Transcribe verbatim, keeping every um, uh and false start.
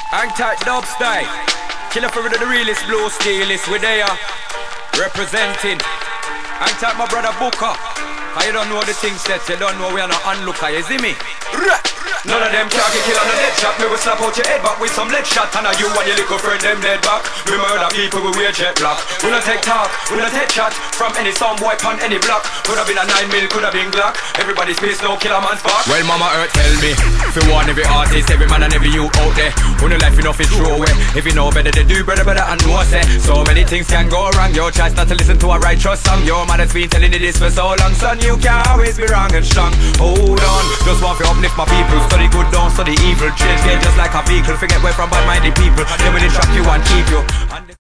Hang tight dub style. Killer for the realest blue steelist. We there representing. Hang tight my brother Booker. Cause you don't know the things that you don't know we are not onlooker. You see me? None of them can't get killed on the dead shot. Me will slap out your head back with some lead shot. And now you and your little friend them dead back. We murder people, we wear jet black. We don't take talk, we don't take shot from any some boy on any block. Could have been a nine mil, could have been Glock. Everybody's face no killer man's back. Well mama earth tell me, if you want every artist, every man and every you out there, who no life enough is throw away. If you know better they do better better and know say. So many things can go wrong. Your choice not to listen to a righteous song. Your man has been telling you this for so long. Son, you can't always be wrong and strong. Hold on, just want to uplift my people. Study good, don't study evil. Change game just like a vehicle. Forget where from bad-minded people. They will shock you and keep you.